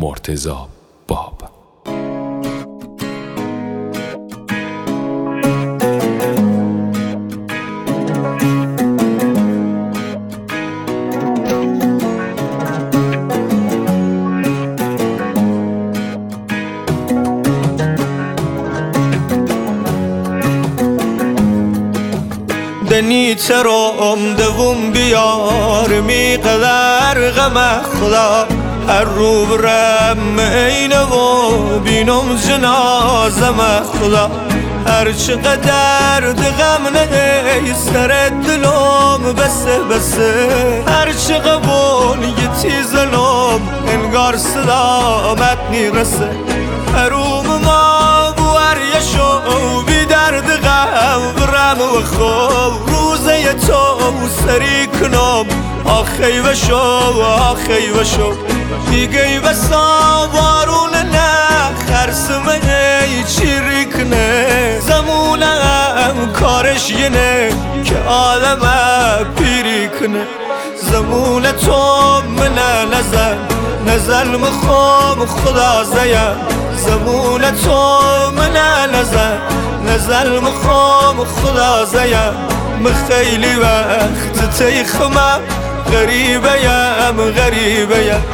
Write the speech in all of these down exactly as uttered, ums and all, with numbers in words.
مرتضی باب. دنی ترام دوم بیار می قدر غم خدا، هر رو برم اینه و بینم جنازم خدا. هر چقدر غم نهی سر دلم بسه بسه، هر چقبون یه تیزلم انگار صدامت نیرسه. هروم ما بوار یشو بی درد غم برم و خوب، روزه تو سری کنم آخی وشو آخی وشو. دیگه بسا بارون نه خرسمه چیری کنه، زمونم کارش ینه که عالمه پیری کنه. زمون تو منه نزن نزن مخوام خدا زیم، زمون تو منه نزن نزن مخوام خدا زیم. مخیلی وقت تیخمم غریبه یم غریبه یم.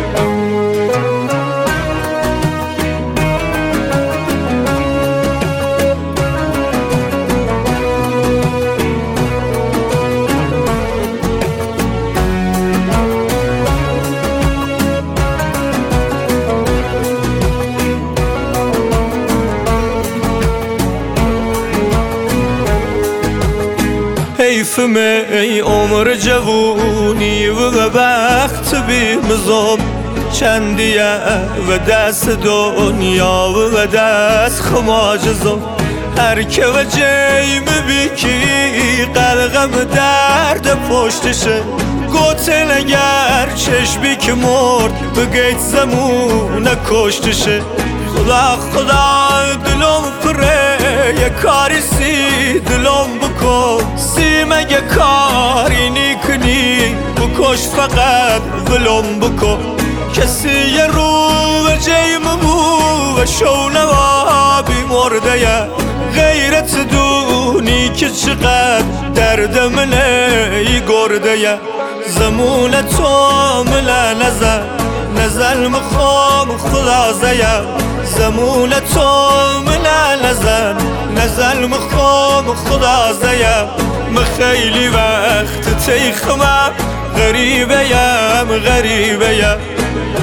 حیفم ای عمر جوونی و بخت بیمزم، چندیه و دست دنیا و دست خماجزم. هر که و جیم بیکی قلقم درد پشتشه، گوته نگر چشمی که مرد بگیت زمون کشتشه. خدا خدا دلم پره یه کاری سی دلم بکن، سی مگه کاری نیکنی بکش فقط ولم بکن. کسی یه رو و جیممو و شونوا بیمرده یه، غیرت دونی که چقدر درد منه ای گرده یه. زمون تو مله نزن نزن مخوام خدا زیم، زمون تو منه نزن نزن مخوام خدا زیم. مخیلی وقت تیخمم غریبه یم غریبه یم.